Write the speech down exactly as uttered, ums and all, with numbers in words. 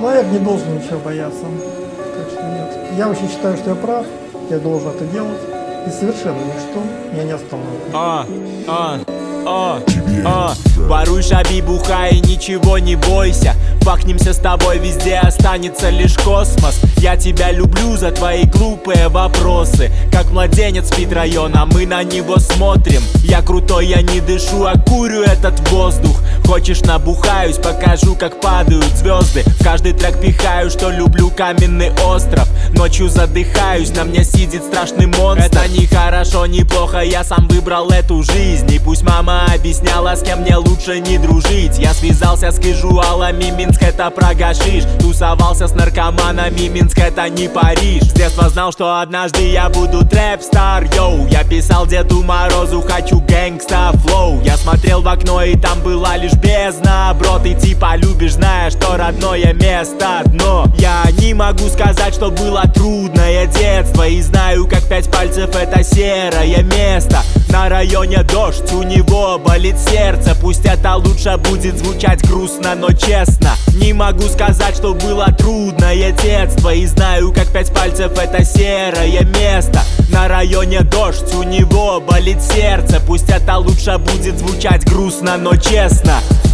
Человек не должен ничего бояться. Так что нет. Я очень считаю, что я прав, я должен это делать. И совершенно ничто меня не остановит. А, а, а, а. Воруй, шаби, бухай, ничего не бойся. Факнемся с тобой, везде останется лишь космос. Я тебя люблю за твои глупые вопросы. Как младенец спит район, а мы на него смотрим. Я крутой, я не дышу, а курю этот воздух. Хочешь, набухаюсь, покажу, как падают звезды. В каждый трек пихаю, что люблю каменный остров. Ночью задыхаюсь, на мне сидит страшный монстр. Это не хорошо, не плохо, я сам выбрал эту жизнь. И пусть мама объясняла, с кем мне лучше не дружить. Я связался с кэжуалами, Минск это про гашиш. Тусовался с наркоманами, Минск это не Париж. С детства знал, что однажды я буду трэп-стар, йоу. Я писал Деду Морозу, хочу гэнгста-флоу. Я смотрел в окно, и там была лишь бездна. Бро, ты типа любишь, зная, что родное место дно. Я не могу сказать, что было трудное детство. И знаю, как пять пальцев это серое место. На районе дождь, у него болит сердце. Пусть это лучше будет звучать грустно, но честно. Не могу сказать, что было трудное детство. И знаю, как пять пальцев это серое место. На районе дождь, у него болит сердце. Пусть это лучше будет звучать грустно, но честно.